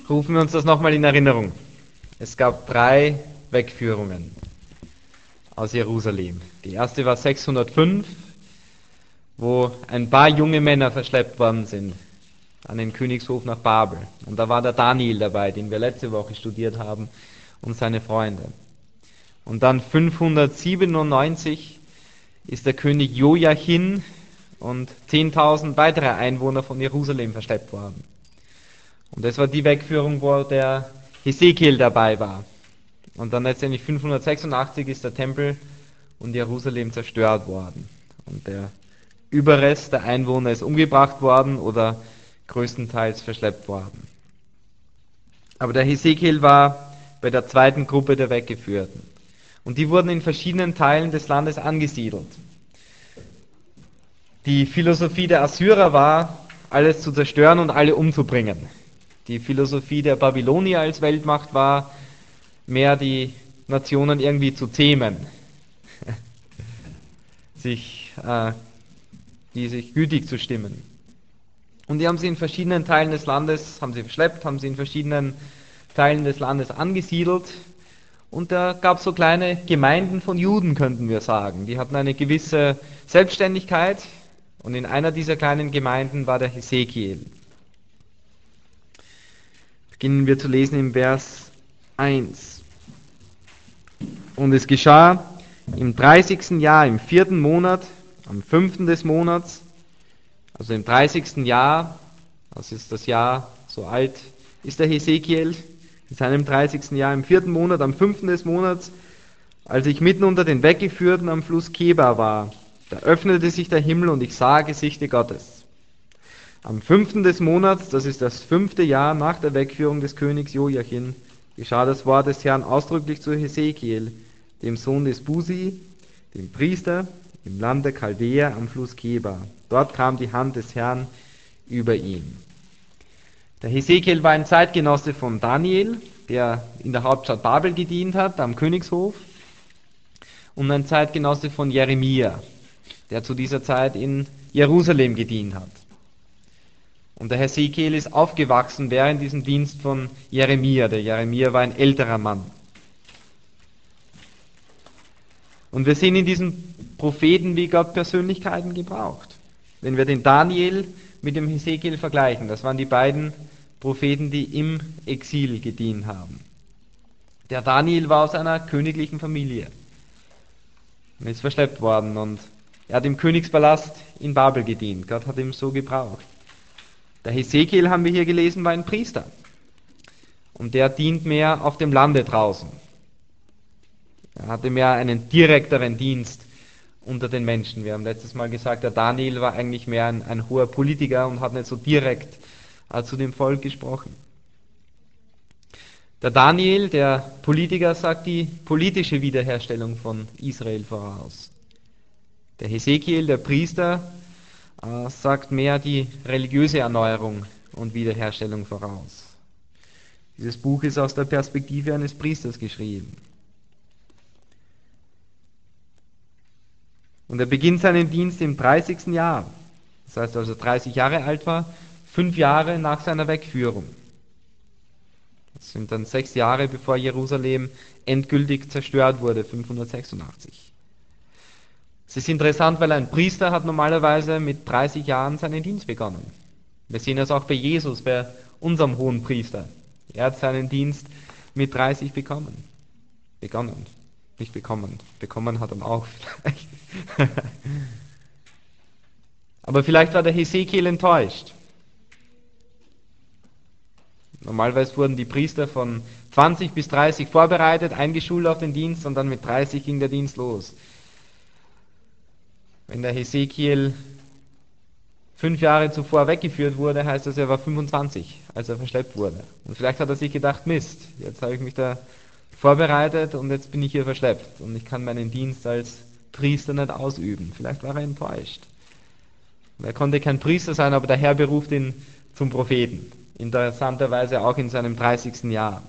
rufen wir uns das nochmal in Erinnerung. Es gab 3 Wegführungen aus Jerusalem. Die erste war 605, wo ein paar junge Männer verschleppt worden sind an den Königshof nach Babel. Und da war der Daniel dabei, den wir letzte Woche studiert haben, und seine Freunde. Und dann 597 ist der König Jojachin und 10.000 weitere Einwohner von Jerusalem verschleppt worden. Und das war die Wegführung, wo der Hesekiel dabei war. Und dann letztendlich 586 ist der Tempel und Jerusalem zerstört worden. Und der Überrest der Einwohner ist umgebracht worden oder größtenteils verschleppt worden. Aber der Hesekiel war bei der zweiten Gruppe der Weggeführten. Und die wurden in verschiedenen Teilen des Landes angesiedelt. Die Philosophie der Assyrer war, alles zu zerstören und alle umzubringen. Die Philosophie der Babylonier als Weltmacht war, mehr die Nationen irgendwie zu zähmen, sich gütig zu stimmen. Und die haben sie in verschiedenen Teilen des Landes, haben sie verschleppt, haben sie in verschiedenen Teilen des Landes angesiedelt. Und da gab es so kleine Gemeinden von Juden, könnten wir sagen. Die hatten eine gewisse Selbstständigkeit. Und in einer dieser kleinen Gemeinden war der Hesekiel. Beginnen wir zu lesen im Vers 1. Und es geschah im 30. Jahr, im 4. Monat, am 5. des Monats, also im 30. Jahr, das ist das Jahr, so alt ist der Hesekiel, in seinem 30. Jahr, im 4. Monat, am 5. des Monats, als ich mitten unter den Weggeführten am Fluss Kebar war, da öffnete sich der Himmel und ich sah Gesichte Gottes. Am 5. des Monats, das ist das 5. Jahr nach der Wegführung des Königs Jojachin, geschah das Wort des Herrn ausdrücklich zu Hesekiel, dem Sohn des Busi, dem Priester, im Land der Chaldäer am Fluss Kebar. Dort kam die Hand des Herrn über ihn. Der Hesekiel war ein Zeitgenosse von Daniel, der in der Hauptstadt Babel gedient hat, am Königshof, und ein Zeitgenosse von Jeremia, der zu dieser Zeit in Jerusalem gedient hat. Und der Hesekiel ist aufgewachsen während diesem Dienst von Jeremia. Der Jeremia war ein älterer Mann. Und wir sehen in diesen Propheten, wie Gott Persönlichkeiten gebraucht. Wenn wir den Daniel mit dem Hesekiel vergleichen, das waren die beiden Propheten, die im Exil gedient haben. Der Daniel war aus einer königlichen Familie und ist verschleppt worden und er hat im Königspalast in Babel gedient. Gott hat ihn so gebraucht. Der Hesekiel, haben wir hier gelesen, war ein Priester und der dient mehr auf dem Lande draußen. Er hatte mehr einen direkteren Dienst unter den Menschen. Wir haben letztes Mal gesagt, der Daniel war eigentlich mehr ein hoher Politiker und hat nicht so direkt zu dem Volk gesprochen. Der Daniel, der Politiker, sagt die politische Wiederherstellung von Israel voraus. Der Hesekiel, der Priester, sagt mehr die religiöse Erneuerung und Wiederherstellung voraus. Dieses Buch ist aus der Perspektive eines Priesters geschrieben. Und er beginnt seinen Dienst im 30. Jahr. Das heißt also 30 Jahre alt war, 5 Jahre nach seiner Wegführung. Das sind dann 6 Jahre, bevor Jerusalem endgültig zerstört wurde, 586. Es ist interessant, weil ein Priester hat normalerweise mit 30 Jahren seinen Dienst begonnen. Wir sehen das auch bei Jesus, bei unserem hohen Priester. Er hat seinen Dienst mit 30 begonnen. Nicht bekommen. Bekommen hat er auch vielleicht. Aber vielleicht war der Hesekiel enttäuscht. Normalerweise wurden die Priester von 20 bis 30 vorbereitet, eingeschult auf den Dienst und dann mit 30 ging der Dienst los. Wenn der Hesekiel 5 Jahre zuvor weggeführt wurde, heißt das, er war 25, als er verschleppt wurde. Und vielleicht hat er sich gedacht, Mist, jetzt habe ich mich da vorbereitet und jetzt bin ich hier verschleppt und ich kann meinen Dienst als Priester nicht ausüben. Vielleicht war er enttäuscht. Er konnte kein Priester sein, aber der Herr beruft ihn zum Propheten. Interessanterweise auch in seinem 30. Jahr.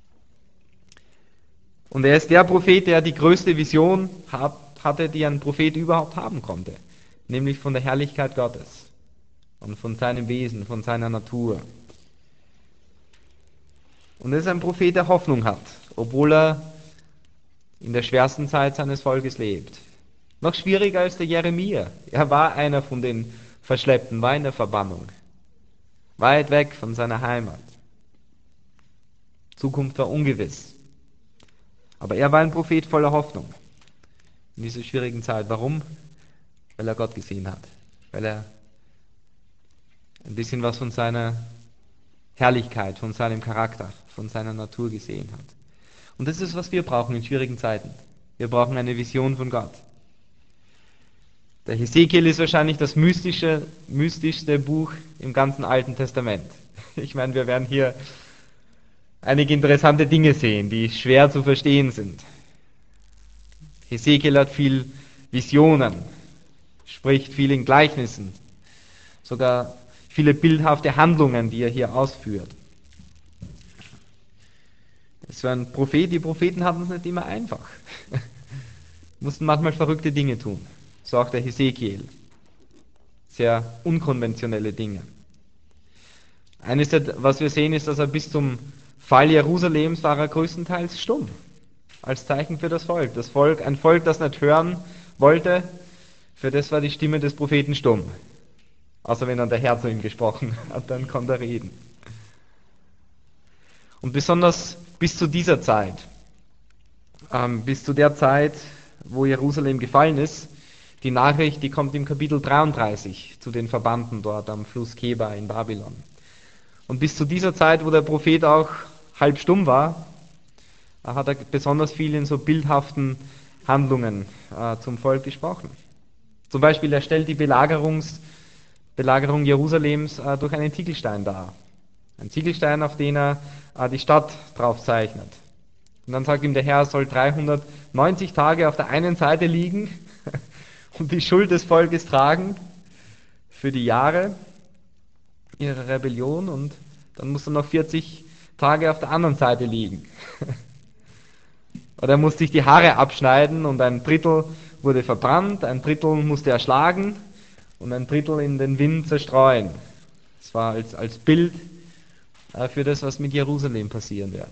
Und er ist der Prophet, der die größte Vision hatte, die ein Prophet überhaupt haben konnte. Nämlich von der Herrlichkeit Gottes und von seinem Wesen, von seiner Natur. Und er ist ein Prophet, der Hoffnung hat, obwohl er in der schwersten Zeit seines Volkes lebt. Noch schwieriger als der Jeremia. Er war einer von den Verschleppten, war in der Verbannung. Weit weg von seiner Heimat. Zukunft war ungewiss. Aber er war ein Prophet voller Hoffnung in dieser schwierigen Zeit. Warum? Weil er Gott gesehen hat. Weil er ein bisschen was von seiner Herrlichkeit, von seinem Charakter, von seiner Natur gesehen hat. Und das ist, was wir brauchen in schwierigen Zeiten. Wir brauchen eine Vision von Gott. Der Hesekiel ist wahrscheinlich das mystischste Buch im ganzen Alten Testament. Ich meine, wir werden hier einige interessante Dinge sehen, die schwer zu verstehen sind. Hesekiel hat viel Visionen, spricht viel in Gleichnissen, sogar viele bildhafte Handlungen, die er hier ausführt. Es war ein Prophet, die Propheten hatten es nicht immer einfach. Mussten manchmal verrückte Dinge tun. So auch der Hesekiel. Sehr unkonventionelle Dinge. Eines, was wir sehen, ist, dass er bis zum Fall Jerusalems war er größtenteils stumm. Als Zeichen für das Volk. Ein Volk, das nicht hören wollte, für das war die Stimme des Propheten stumm. Außer wenn dann der Herr zu ihm gesprochen hat, dann konnte er reden. Und besonders bis zu dieser Zeit, bis zu der Zeit, wo Jerusalem gefallen ist, die Nachricht, die kommt im Kapitel 33 zu den Verbannten dort am Fluss Keba in Babylon. Und bis zu dieser Zeit, wo der Prophet auch halb stumm war, hat er besonders viel in so bildhaften Handlungen zum Volk gesprochen. Zum Beispiel, er stellt die Belagerung Jerusalems durch einen Ziegelstein dar. Ein Ziegelstein, auf den er die Stadt drauf zeichnet. Und dann sagt ihm der Herr, er soll 390 Tage auf der einen Seite liegen und die Schuld des Volkes tragen für die Jahre ihrer Rebellion, und dann muss er noch 40 Tage auf der anderen Seite liegen. Oder er musste sich die Haare abschneiden und ein Drittel wurde verbrannt, ein Drittel musste er schlagen und ein Drittel in den Wind zerstreuen. Das war als Bild für das, was mit Jerusalem passieren wird.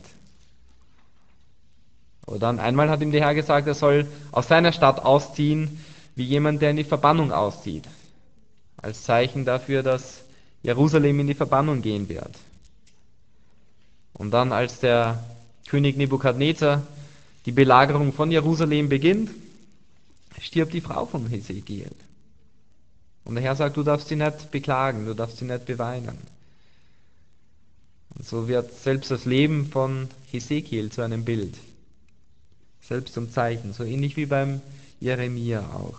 Aber dann einmal hat ihm der Herr gesagt, er soll aus seiner Stadt ausziehen, wie jemand, der in die Verbannung auszieht. Als Zeichen dafür, dass Jerusalem in die Verbannung gehen wird. Und dann, als der König Nebukadnezar die Belagerung von Jerusalem beginnt, stirbt die Frau von Hesekiel. Und der Herr sagt, du darfst sie nicht beklagen, du darfst sie nicht beweinen. Und so wird selbst das Leben von Hesekiel zu einem Bild. Selbst zum Zeichen, so ähnlich wie beim Jeremia auch.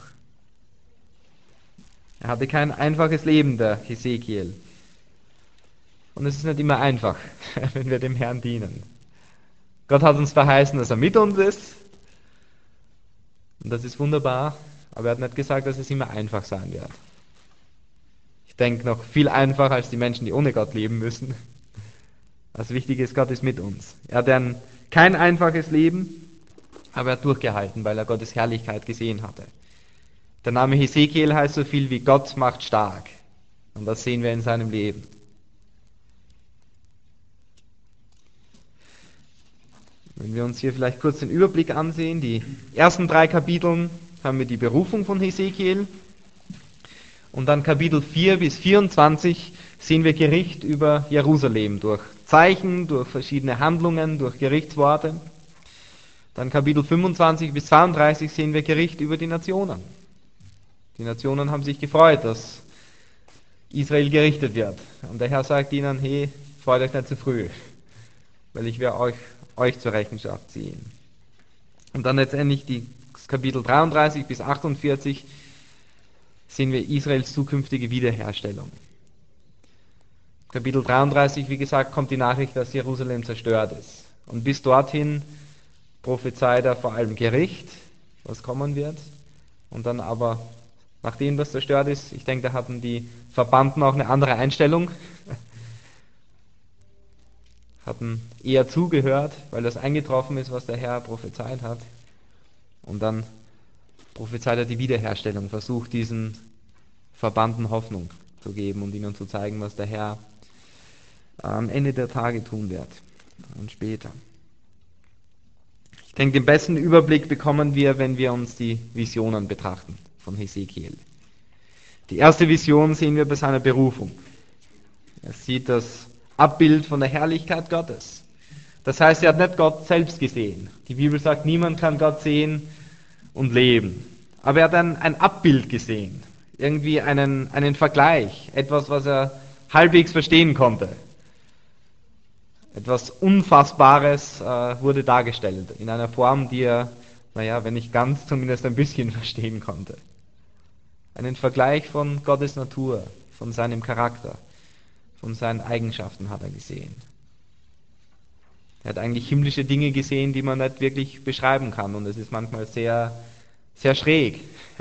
Er hatte kein einfaches Leben, der Hesekiel. Und es ist nicht immer einfach, wenn wir dem Herrn dienen. Gott hat uns verheißen, dass er mit uns ist. Und das ist wunderbar, aber er hat nicht gesagt, dass es immer einfach sein wird. Ich denke, noch viel einfacher als die Menschen, die ohne Gott leben müssen. Das Wichtige ist, Gott ist mit uns. Er hat kein einfaches Leben, aber er hat durchgehalten, weil er Gottes Herrlichkeit gesehen hatte. Der Name Hesekiel heißt so viel wie Gott macht stark. Und das sehen wir in seinem Leben. Wenn wir uns hier vielleicht kurz den Überblick ansehen, die ersten 3 Kapiteln haben wir die Berufung von Hesekiel. Und dann Kapitel 4 bis 24 sehen wir Gericht über Jerusalem durch Zeichen, durch verschiedene Handlungen, durch Gerichtsworte. Dann Kapitel 25 bis 32 sehen wir Gericht über die Nationen. Die Nationen haben sich gefreut, dass Israel gerichtet wird. Und der Herr sagt ihnen, hey, freut euch nicht zu früh, weil ich werde euch zur Rechenschaft ziehen. Und dann letztendlich die Kapitel 33 bis 48 sehen wir Israels zukünftige Wiederherstellung. Kapitel 33, wie gesagt, kommt die Nachricht, dass Jerusalem zerstört ist. Und bis dorthin prophezeit er vor allem Gericht, was kommen wird. Und dann aber, nachdem das zerstört ist, ich denke, da hatten die Verbannten auch eine andere Einstellung. Hatten eher zugehört, weil das eingetroffen ist, was der Herr prophezeit hat. Und dann prophezeit er die Wiederherstellung, versucht diesen Verbannten Hoffnung zu geben und ihnen zu zeigen, was der Herr am Ende der Tage tun wird. und später. Ich denke, den besten Überblick bekommen wir, wenn wir uns die Visionen betrachten von Hesekiel. Die erste Vision sehen wir bei seiner Berufung. Er sieht das Abbild von der Herrlichkeit Gottes. Das heißt, er hat nicht Gott selbst gesehen. Die Bibel sagt, niemand kann Gott sehen und leben. Aber er hat ein Abbild gesehen. Irgendwie einen Vergleich. Etwas, was er halbwegs verstehen konnte. Etwas Unfassbares wurde dargestellt. In einer Form, die er, wenn nicht ganz, zumindest ein bisschen verstehen konnte. Einen Vergleich von Gottes Natur, von seinem Charakter, von seinen Eigenschaften hat er gesehen. Er hat eigentlich himmlische Dinge gesehen, die man nicht wirklich beschreiben kann. Und es ist manchmal sehr, sehr schräg.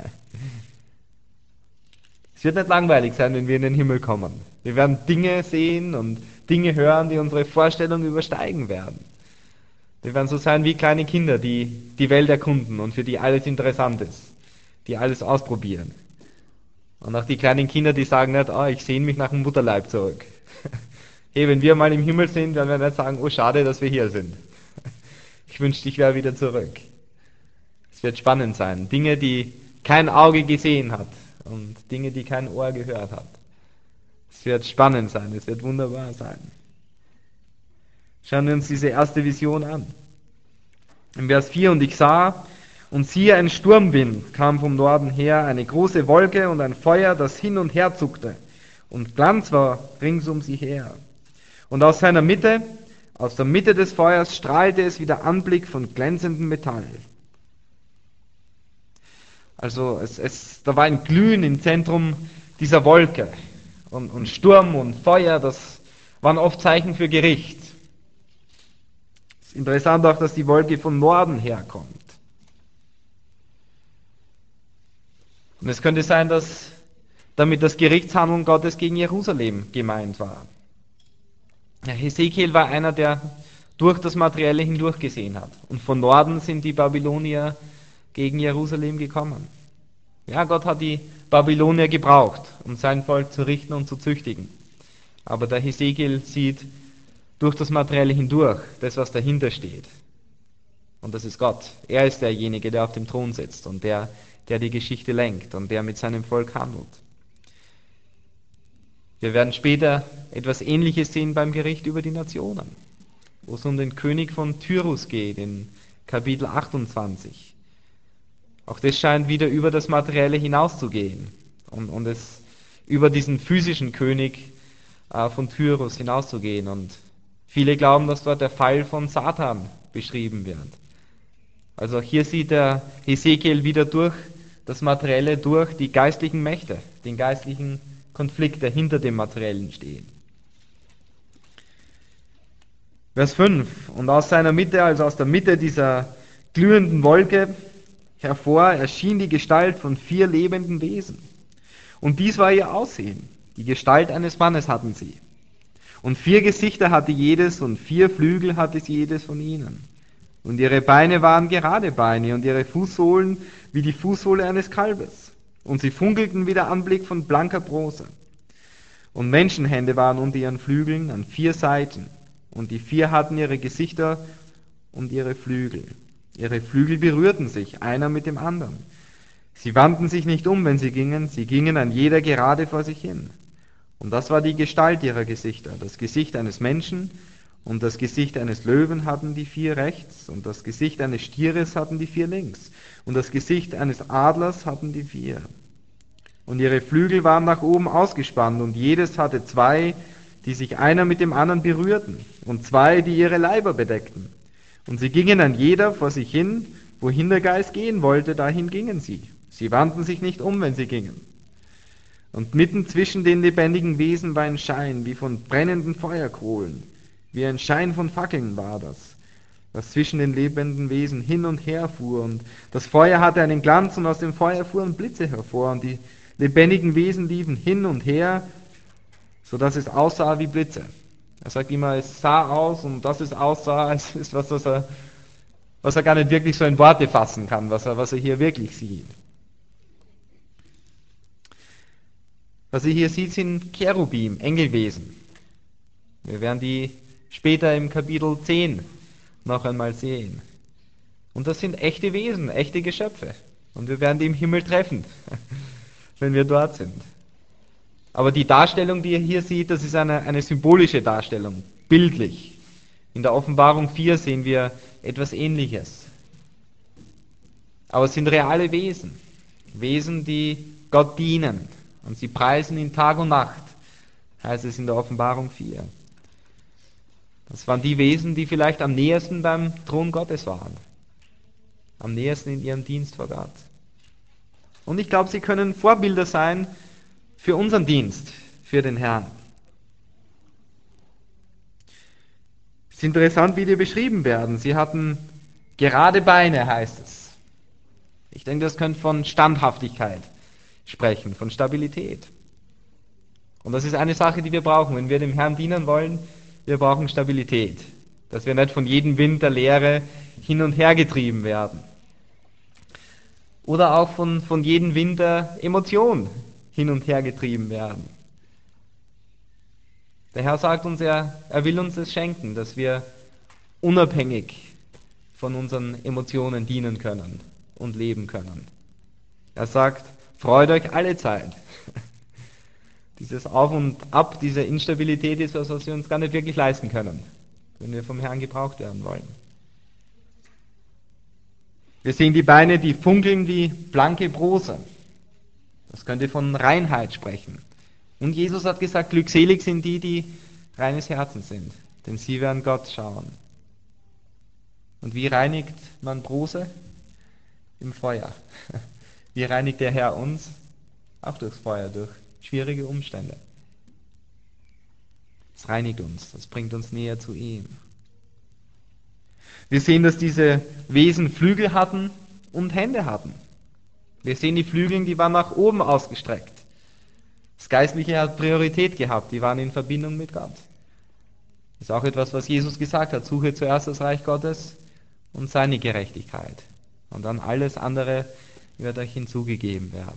Es wird nicht langweilig sein, wenn wir in den Himmel kommen. Wir werden Dinge sehen und Dinge hören, die unsere Vorstellung übersteigen werden. Wir werden so sein wie kleine Kinder, die die Welt erkunden und für die alles interessant ist, die alles ausprobieren. Und auch die kleinen Kinder, die sagen nicht, ich sehne mich nach dem Mutterleib zurück. Hey, wenn wir mal im Himmel sind, werden wir nicht sagen, oh schade, dass wir hier sind. Ich wünschte, ich wäre wieder zurück. Es wird spannend sein. Dinge, die kein Auge gesehen hat und Dinge, die kein Ohr gehört hat. Es wird spannend sein, es wird wunderbar sein. Schauen wir uns diese erste Vision an. Im Vers 4, und ich sah, und siehe, ein Sturmwind kam vom Norden her, eine große Wolke und ein Feuer, das hin und her zuckte, und Glanz war rings um sie her. Und aus seiner Mitte, aus der Mitte des Feuers, strahlte es wie der Anblick von glänzendem Metall. Also da war ein Glühen im Zentrum dieser Wolke. Und Sturm und Feuer, das waren oft Zeichen für Gericht. Es ist interessant auch, dass die Wolke von Norden herkommt. Und es könnte sein, dass damit das Gerichtshandeln Gottes gegen Jerusalem gemeint war. Ja, Hesekiel war einer, der durch das Materielle hindurch gesehen hat. Und von Norden sind die Babylonier gegen Jerusalem gekommen. Ja, Gott hat die Babylonier gebraucht, um sein Volk zu richten und zu züchtigen. Aber der Hesekiel sieht durch das Materielle hindurch, das, was dahinter steht. Und das ist Gott. Er ist derjenige, der auf dem Thron sitzt und der die Geschichte lenkt und der mit seinem Volk handelt. Wir werden später etwas Ähnliches sehen beim Gericht über die Nationen, wo es um den König von Tyrus geht, in Kapitel 28. Auch das scheint wieder über das Materielle hinauszugehen und es über diesen physischen König von Tyrus hinauszugehen. Und viele glauben, dass dort der Fall von Satan beschrieben wird. Also hier sieht der Hesekiel wieder durch das Materielle, durch die geistlichen Mächte, den geistlichen Konflikt, der hinter dem Materiellen steht. Vers 5. Und aus seiner Mitte, also aus der Mitte dieser glühenden Wolke hervor, erschien die Gestalt von 4 lebenden Wesen. Und dies war ihr Aussehen. Die Gestalt eines Mannes hatten sie. Und 4 Gesichter hatte jedes und 4 Flügel hatte jedes von ihnen. Und ihre Beine waren gerade Beine und ihre Fußsohlen wie die Fußsohle eines Kalbes. Und sie funkelten wie der Anblick von blanker Bronze. Und Menschenhände waren unter ihren Flügeln an 4 Seiten. Und die 4 hatten ihre Gesichter und ihre Flügel. Ihre Flügel berührten sich, einer mit dem anderen. Sie wandten sich nicht um, wenn sie gingen an jeder gerade vor sich hin. Und das war die Gestalt ihrer Gesichter. Das Gesicht eines Menschen und das Gesicht eines Löwen hatten die 4 rechts, und das Gesicht eines Stieres hatten die 4 links, und das Gesicht eines Adlers hatten die 4. Und ihre Flügel waren nach oben ausgespannt, und jedes hatte 2, die sich einer mit dem anderen berührten, und 2, die ihre Leiber bedeckten. Und sie gingen an jeder vor sich hin, wohin der Geist gehen wollte, dahin gingen sie. Sie wandten sich nicht um, wenn sie gingen. Und mitten zwischen den lebendigen Wesen war ein Schein, wie von brennenden Feuerkohlen. Wie ein Schein von Fackeln war das, was zwischen den lebenden Wesen hin und her fuhr. Und das Feuer hatte einen Glanz, und aus dem Feuer fuhren Blitze hervor. Und die lebendigen Wesen liefen hin und her, sodass es aussah wie Blitze. Er sagt immer, es sah aus, und dass es aussah, es ist was er gar nicht wirklich so in Worte fassen kann, was er hier wirklich sieht. Was er hier sieht, sind Cherubim, Engelwesen. Wir werden die später im Kapitel 10 noch einmal sehen. Und das sind echte Wesen, echte Geschöpfe. Und wir werden die im Himmel treffen, wenn wir dort sind. Aber die Darstellung, die ihr hier seht, das ist eine symbolische Darstellung, bildlich. In der Offenbarung 4 sehen wir etwas Ähnliches. Aber es sind reale Wesen. Wesen, die Gott dienen. Und sie preisen ihn Tag und Nacht, heißt es in der Offenbarung 4. Das waren die Wesen, die vielleicht am nähersten beim Thron Gottes waren. Am nähersten in ihrem Dienst vor Gott. Und ich glaube, sie können Vorbilder sein für unseren Dienst, für den Herrn. Es ist interessant, wie die beschrieben werden. Sie hatten gerade Beine, heißt es. Ich denke, das könnte von Standhaftigkeit sprechen, von Stabilität. Und das ist eine Sache, die wir brauchen. Wenn wir dem Herrn dienen wollen, wir brauchen Stabilität. Dass wir nicht von jedem Wind der Lehre hin und her getrieben werden. Oder auch von jedem Wind der Emotion hin und her getrieben werden. Der Herr sagt uns, er will uns das schenken, dass wir unabhängig von unseren Emotionen dienen können und leben können. Er sagt, freut euch alle Zeit. Dieses Auf und Ab, diese Instabilität ist was wir uns gar nicht wirklich leisten können, wenn wir vom Herrn gebraucht werden wollen. Wir sehen die Beine, die funkeln wie blanke Bronze. Das könnte von Reinheit sprechen. Und Jesus hat gesagt, glückselig sind die, die reines Herzens sind, denn sie werden Gott schauen. Und wie reinigt man Bronze? Im Feuer. Wie reinigt der Herr uns? Auch durchs Feuer, durch schwierige Umstände. Das reinigt uns, das bringt uns näher zu ihm. Wir sehen, dass diese Wesen Flügel hatten und Hände hatten. Wir sehen die Flügel, die waren nach oben ausgestreckt. Das Geistliche hat Priorität gehabt, die waren in Verbindung mit Gott. Das ist auch etwas, was Jesus gesagt hat. Suche zuerst das Reich Gottes und seine Gerechtigkeit. Und dann alles andere wird euch hinzugegeben werden.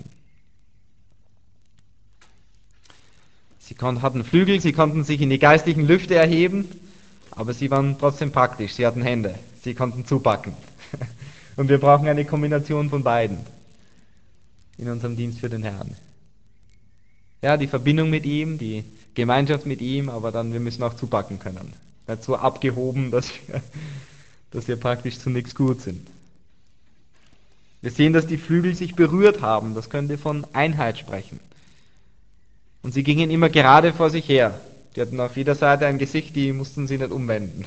Sie hatten Flügel, sie konnten sich in die geistlichen Lüfte erheben, aber sie waren trotzdem praktisch. Sie hatten Hände, sie konnten zupacken. Und wir brauchen eine Kombination von beiden in unserem Dienst für den Herrn. Ja, die Verbindung mit ihm, die Gemeinschaft mit ihm, aber dann wir müssen auch zupacken können. Nicht so abgehoben, dass wir praktisch zu nichts gut sind. Wir sehen, dass die Flügel sich berührt haben. Das könnte von Einheit sprechen. Und sie gingen immer gerade vor sich her. Die hatten auf jeder Seite ein Gesicht, die mussten sie nicht umwenden.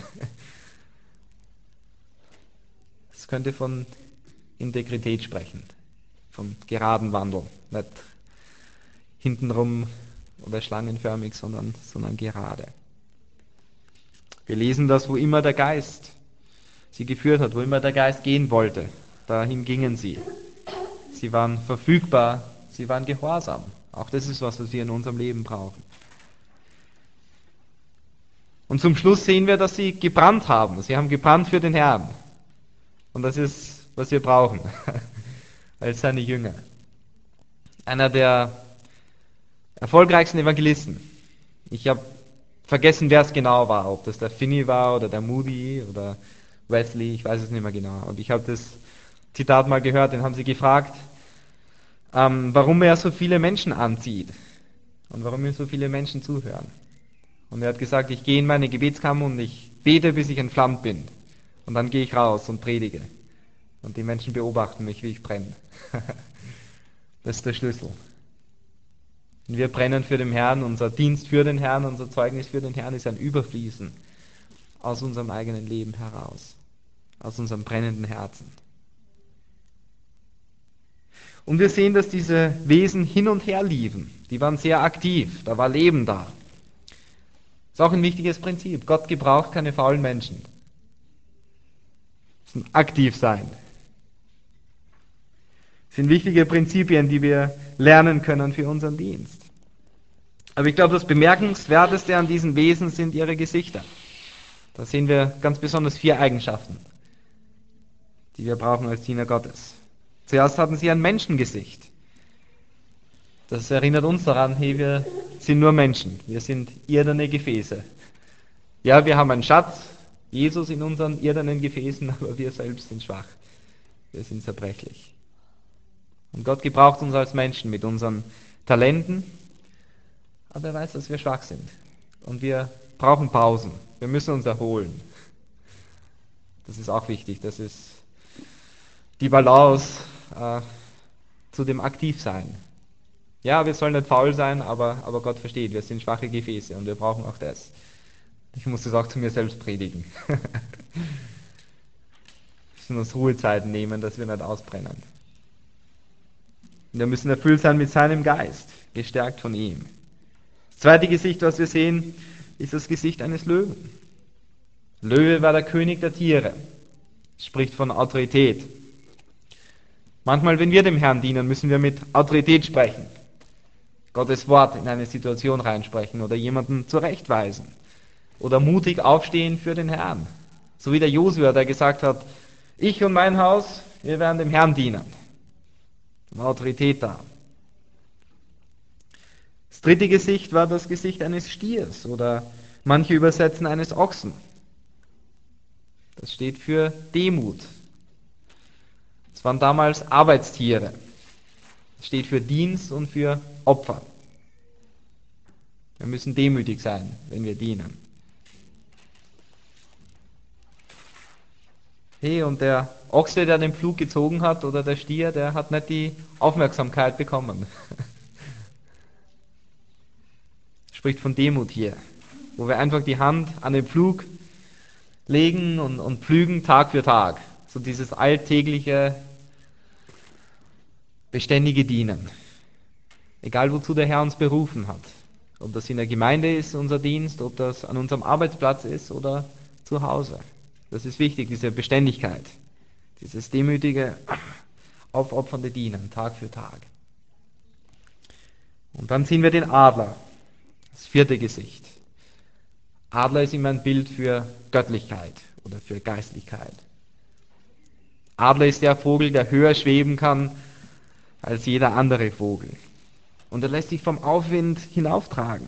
Das könnte von Integrität sprechen, vom geraden Wandel. Nicht hintenrum oder schlangenförmig, sondern gerade. Wir lesen das, wo immer der Geist sie geführt hat, wo immer der Geist gehen wollte. Dahin gingen sie. Sie waren verfügbar, sie waren gehorsam. Auch das ist was wir in unserem Leben brauchen. Und zum Schluss sehen wir, dass sie gebrannt haben. Sie haben gebrannt für den Herrn. Und das ist, was wir brauchen, als seine Jünger. Einer der erfolgreichsten Evangelisten. Ich habe vergessen, wer es genau war, ob das der Finney war oder der Moody oder Wesley, ich weiß es nicht mehr genau. Und ich habe das Zitat mal gehört, den haben sie gefragt, warum er so viele Menschen anzieht und warum ihm so viele Menschen zuhören. Und er hat gesagt, ich gehe in meine Gebetskammer und ich bete, bis ich entflammt bin. Und dann gehe ich raus und predige. Und die Menschen beobachten mich, wie ich brenne. Das ist der Schlüssel. Und wir brennen für den Herrn, unser Dienst für den Herrn, unser Zeugnis für den Herrn ist ein Überfließen aus unserem eigenen Leben heraus, aus unserem brennenden Herzen. Und wir sehen, dass diese Wesen hin und her liefen. Die waren sehr aktiv, da war Leben da. Das ist auch ein wichtiges Prinzip. Gott gebraucht keine faulen Menschen. Das ist aktiv sein. Das sind wichtige Prinzipien, die wir lernen können für unseren Dienst. Aber ich glaube, das Bemerkenswerteste an diesen Wesen sind ihre Gesichter. Da sehen wir ganz besonders 4 Eigenschaften, die wir brauchen als Diener Gottes. Zuerst hatten sie ein Menschengesicht. Das erinnert uns daran, hey, wir sind nur Menschen. Wir sind irdene Gefäße. Ja, wir haben einen Schatz, Jesus in unseren irdenen Gefäßen, aber wir selbst sind schwach. Wir sind zerbrechlich. Und Gott gebraucht uns als Menschen mit unseren Talenten, aber er weiß, dass wir schwach sind. Und wir brauchen Pausen. Wir müssen uns erholen. Das ist auch wichtig. Das ist die Balance zu dem Aktivsein. Ja, wir sollen nicht faul sein, aber Gott versteht, wir sind schwache Gefäße und wir brauchen auch das. Ich muss das auch zu mir selbst predigen. Wir müssen uns Ruhezeiten nehmen, dass wir nicht ausbrennen. Und wir müssen erfüllt sein mit seinem Geist, gestärkt von ihm. Das zweite Gesicht, was wir sehen, ist das Gesicht eines Löwen. Löwe war der König der Tiere. Spricht von Autorität. Manchmal, wenn wir dem Herrn dienen, müssen wir mit Autorität sprechen. Gottes Wort in eine Situation reinsprechen oder jemanden zurechtweisen. Oder mutig aufstehen für den Herrn. So wie der Josua, der gesagt hat, ich und mein Haus, wir werden dem Herrn dienen. Da war Autorität da. Das dritte Gesicht war das Gesicht eines Stiers oder manche übersetzen eines Ochsen. Das steht für Demut. Es waren damals Arbeitstiere. Das steht für Dienst und für Opfer. Wir müssen demütig sein, wenn wir dienen. Hey, und der Ochse, der den Pflug gezogen hat, oder der Stier, der hat nicht die Aufmerksamkeit bekommen. Spricht von Demut hier, wo wir einfach die Hand an den Pflug legen und pflügen Tag für Tag. So dieses alltägliche, beständige Dienen. Egal wozu der Herr uns berufen hat. Ob das in der Gemeinde ist, unser Dienst, ob das an unserem Arbeitsplatz ist oder zu Hause. Das ist wichtig, diese Beständigkeit. Dieses demütige, aufopfernde Dienen, Tag für Tag. Und dann sehen wir den Adler, das vierte Gesicht. Adler ist immer ein Bild für Göttlichkeit oder für Geistlichkeit. Adler ist der Vogel, der höher schweben kann als jeder andere Vogel. Und er lässt sich vom Aufwind hinauftragen.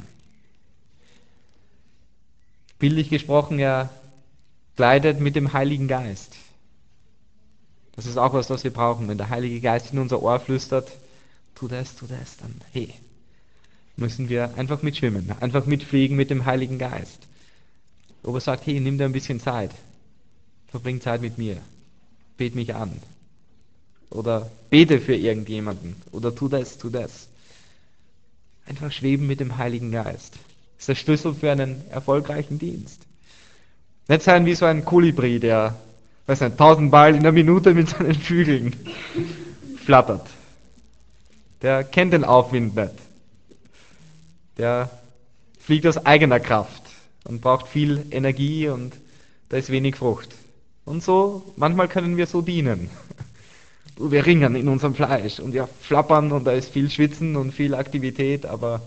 Bildlich gesprochen, er gleitet mit dem Heiligen Geist. Das ist auch was wir brauchen. Wenn der Heilige Geist in unser Ohr flüstert, tu das, dann hey, müssen wir einfach mitschwimmen, einfach mitfliegen mit dem Heiligen Geist. Ob er sagt, hey, nimm dir ein bisschen Zeit, verbring Zeit mit mir, bet mich an. Oder bete für irgendjemanden. Oder tu das. Einfach schweben mit dem Heiligen Geist. Das ist der Schlüssel für einen erfolgreichen Dienst. Nicht sein wie so ein Kolibri, der, 1000 Mal in der Minute mit seinen Flügeln flattert. Der kennt den Aufwind nicht. Der fliegt aus eigener Kraft und braucht viel Energie und da ist wenig Frucht. Und so, manchmal können wir so dienen. Wir ringen in unserem Fleisch und wir flappern und da ist viel Schwitzen und viel Aktivität, aber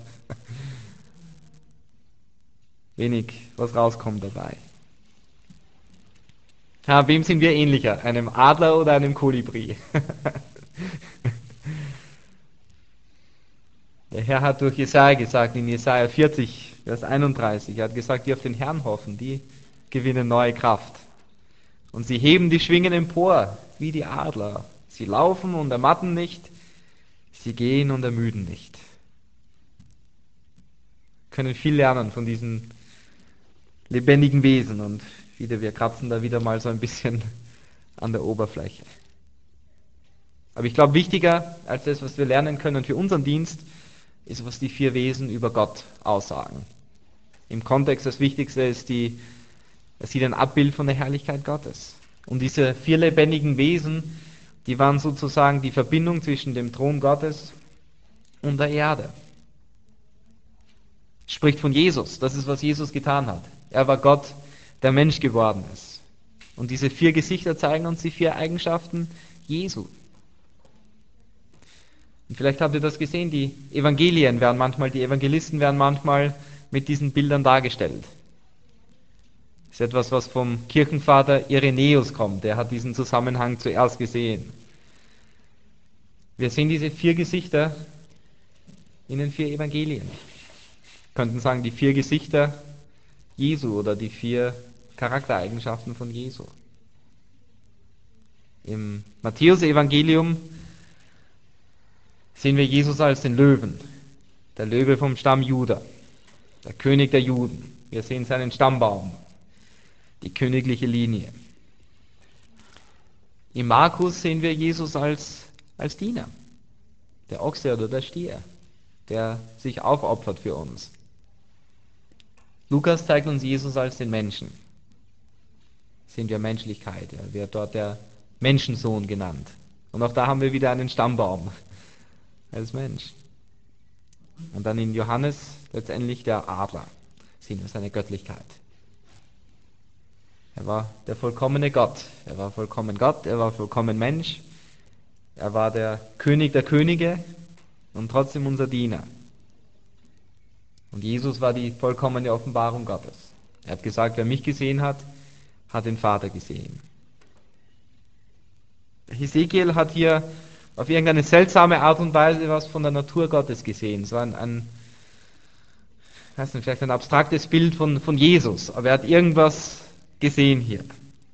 wenig, was rauskommt dabei. Ja, wem sind wir ähnlicher? Einem Adler oder einem Kolibri? Der Herr hat durch Jesaja gesagt, in Jesaja 40, Vers 31, er hat gesagt, die auf den Herrn hoffen, die gewinnen neue Kraft. Und sie heben die Schwingen empor, wie die Adler. Sie laufen und ermatten nicht, sie gehen und ermüden nicht. Wir können viel lernen von diesen lebendigen Wesen und wir kratzen da wieder mal so ein bisschen an der Oberfläche. Aber ich glaube, wichtiger als das, was wir lernen können für unseren Dienst, ist, was die 4 Wesen über Gott aussagen. Im Kontext das Wichtigste ist, es sieht ein Abbild von der Herrlichkeit Gottes. Und diese 4 lebendigen Wesen, die waren sozusagen die Verbindung zwischen dem Thron Gottes und der Erde. Spricht von Jesus, das ist, was Jesus getan hat. Er war Gott, der Mensch geworden ist. Und diese 4 Gesichter zeigen uns die 4 Eigenschaften Jesu. Und vielleicht habt ihr das gesehen, die Evangelisten werden manchmal mit diesen Bildern dargestellt. Das ist etwas, was vom Kirchenvater Irenäus kommt. Der hat diesen Zusammenhang zuerst gesehen. Wir sehen diese 4 Gesichter in den 4 Evangelien. Wir könnten sagen, die 4 Gesichter Jesu oder die 4 Charaktereigenschaften von Jesu. Im Matthäus-Evangelium sehen wir Jesus als den Löwen, der Löwe vom Stamm Juda, der König der Juden. Wir sehen seinen Stammbaum, die königliche Linie. Im Markus sehen wir Jesus als Diener, der Ochse oder der Stier, der sich aufopfert für uns. Lukas zeigt uns Jesus als den Menschen. Sehen wir Menschlichkeit, er wird dort der Menschensohn genannt. Und auch da haben wir wieder einen Stammbaum als Mensch. Und dann in Johannes letztendlich der Adler, sehen wir seine Göttlichkeit. Er war der vollkommene Gott. Er war vollkommen Gott, er war vollkommen Mensch. Er war der König der Könige und trotzdem unser Diener. Und Jesus war die vollkommene Offenbarung Gottes. Er hat gesagt, wer mich gesehen hat, hat den Vater gesehen. Hesekiel hat hier auf irgendeine seltsame Art und Weise was von der Natur Gottes gesehen. So vielleicht ein abstraktes Bild von Jesus, aber er hat irgendwas gesehen hier.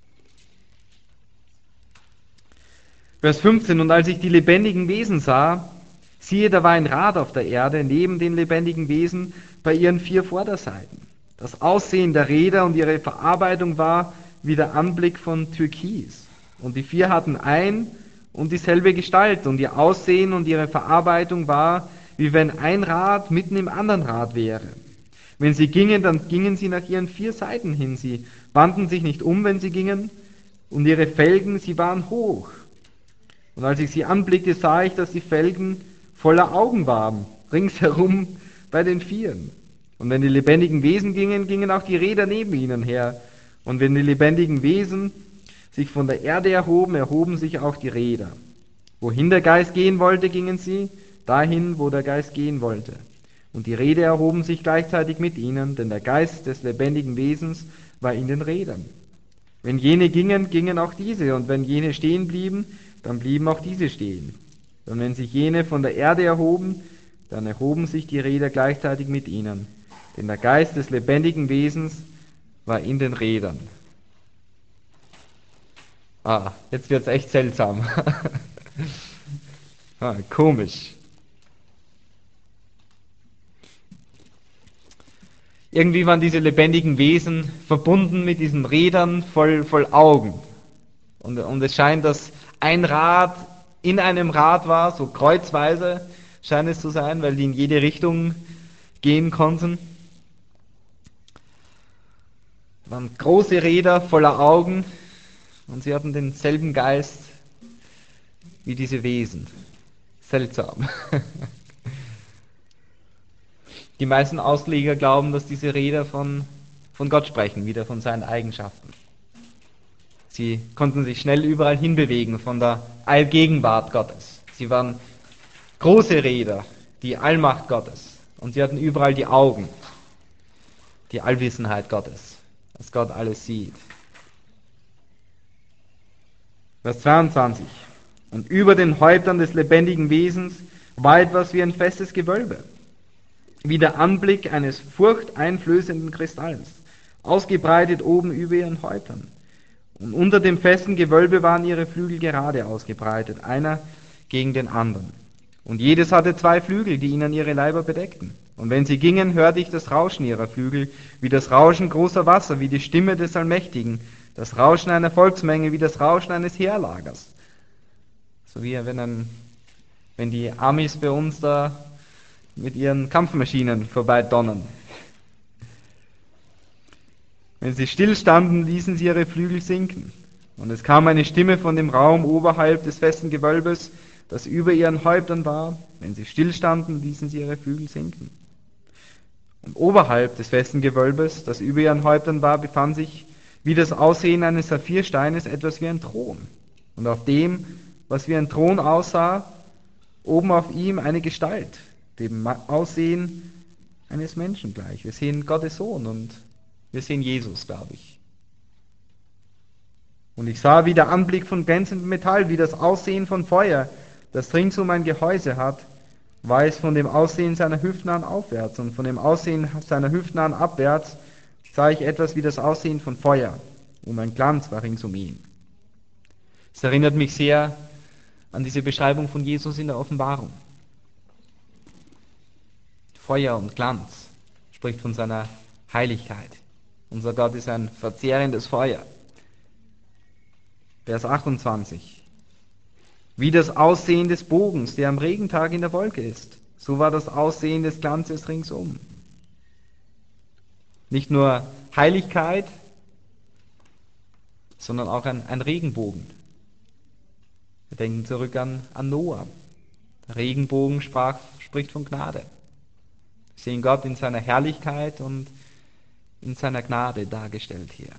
Vers 15: Und als ich die lebendigen Wesen sah, siehe, da war ein Rad auf der Erde, neben den lebendigen Wesen bei ihren 4 Vorderseiten. Das Aussehen der Räder und ihre Verarbeitung war wie der Anblick von Türkis. Und die 4 hatten ein und dieselbe Gestalt, und ihr Aussehen und ihre Verarbeitung war, wie wenn ein Rad mitten im anderen Rad wäre. Wenn sie gingen, dann gingen sie nach ihren 4 Seiten hin. Sie wandten sich nicht um, wenn sie gingen, und ihre Felgen, sie waren hoch. Und als ich sie anblickte, sah ich, dass die Felgen voller Augen waren, ringsherum bei den 4. Und wenn die lebendigen Wesen gingen, gingen auch die Räder neben ihnen her. Und wenn die lebendigen Wesen sich von der Erde erhoben, erhoben sich auch die Räder. Wohin der Geist gehen wollte, gingen sie, dahin, wo der Geist gehen wollte. Und die Räder erhoben sich gleichzeitig mit ihnen, denn der Geist des lebendigen Wesens war in den Rädern. Wenn jene gingen, gingen auch diese, und wenn jene stehen blieben, dann blieben auch diese stehen. Und wenn sich jene von der Erde erhoben, dann erhoben sich die Räder gleichzeitig mit ihnen. Denn der Geist des lebendigen Wesens war in den Rädern. Jetzt wird's echt seltsam. Komisch. Irgendwie waren diese lebendigen Wesen verbunden mit diesen Rädern voll Augen. Und es scheint, dass ein Rad in einem Rad war, so kreuzweise scheint es zu sein, weil die in jede Richtung gehen konnten. Es waren große Räder voller Augen und sie hatten denselben Geist wie diese Wesen. Seltsam. Die meisten Ausleger glauben, dass diese Räder von Gott sprechen, wieder von seinen Eigenschaften. Sie konnten sich schnell überall hinbewegen von der Allgegenwart Gottes. Sie waren große Räder, die Allmacht Gottes. Und sie hatten überall die Augen, die Allwissenheit Gottes, dass Gott alles sieht. Vers 22. Und über den Häuptern des lebendigen Wesens war etwas wie ein festes Gewölbe, wie der Anblick eines furchteinflößenden Kristalls, ausgebreitet oben über ihren Häuptern. Und unter dem festen Gewölbe waren ihre Flügel gerade ausgebreitet, einer gegen den anderen. Und jedes hatte 2 Flügel, die ihnen ihre Leiber bedeckten. Und wenn sie gingen, hörte ich das Rauschen ihrer Flügel, wie das Rauschen großer Wasser, wie die Stimme des Allmächtigen, das Rauschen einer Volksmenge, wie das Rauschen eines Heerlagers. So wie wenn die Amis bei uns da mit ihren Kampfmaschinen vorbeidonnern. Wenn sie stillstanden, ließen sie ihre Flügel sinken. Und es kam eine Stimme von dem Raum oberhalb des festen Gewölbes, das über ihren Häuptern war. Wenn sie stillstanden, ließen sie ihre Flügel sinken. Und oberhalb des festen Gewölbes, das über ihren Häuptern war, befand sich wie das Aussehen eines Saphirsteines etwas wie ein Thron. Und auf dem, was wie ein Thron aussah, oben auf ihm eine Gestalt, dem Aussehen eines Menschen gleich. Wir sehen Gottes Sohn und wir sehen Jesus, glaube ich. Und ich sah wie der Anblick von glänzendem Metall, wie das Aussehen von Feuer, das ringsum ein Gehäuse hat, war es von dem Aussehen seiner Hüften an aufwärts und von dem Aussehen seiner Hüften an abwärts sah ich etwas wie das Aussehen von Feuer, und ein Glanz war rings um ihn. Es erinnert mich sehr an diese Beschreibung von Jesus in der Offenbarung. Feuer und Glanz spricht von seiner Heiligkeit. Unser Gott ist ein verzehrendes Feuer. Vers 28. Wie das Aussehen des Bogens, der am Regentag in der Wolke ist, so war das Aussehen des Glanzes ringsum. Nicht nur Heiligkeit, sondern auch ein Regenbogen. Wir denken zurück an Noah. Der Regenbogen spricht von Gnade. Wir sehen Gott in seiner Herrlichkeit und in seiner Gnade dargestellt hier.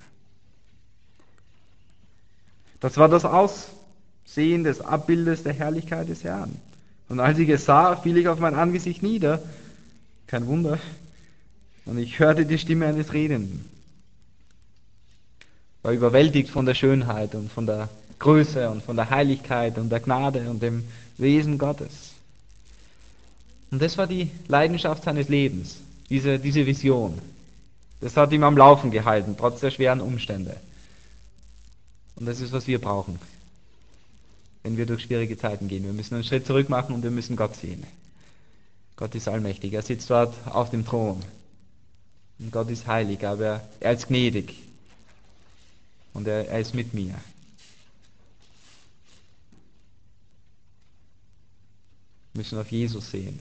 Das war das Aussehen des Abbildes der Herrlichkeit des Herrn. Und als ich es sah, fiel ich auf mein Angesicht nieder. Kein Wunder. Und ich hörte die Stimme eines Redenden. War überwältigt von der Schönheit und von der Größe und von der Heiligkeit und der Gnade und dem Wesen Gottes. Und das war die Leidenschaft seines Lebens, diese Vision. Das hat ihm am Laufen gehalten, trotz der schweren Umstände. Und das ist, was wir brauchen, wenn wir durch schwierige Zeiten gehen. Wir müssen einen Schritt zurück machen und wir müssen Gott sehen. Gott ist allmächtig, er sitzt dort auf dem Thron. Und Gott ist heilig, aber er ist gnädig. Und er ist mit mir. Wir müssen auf Jesus sehen,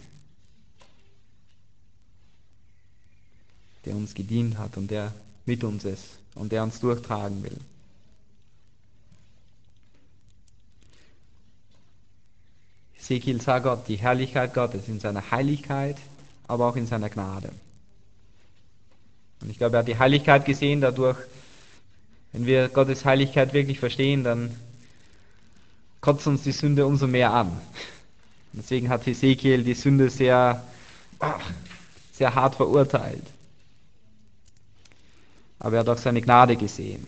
der uns gedient hat und der mit uns ist und der uns durchtragen will. Ezekiel sah Gott, die Herrlichkeit Gottes in seiner Heiligkeit, aber auch in seiner Gnade. Und ich glaube, er hat die Heiligkeit gesehen, dadurch, wenn wir Gottes Heiligkeit wirklich verstehen, dann kotzt uns die Sünde umso mehr an. Deswegen hat Ezekiel die Sünde sehr hart verurteilt. Aber er hat auch seine Gnade gesehen.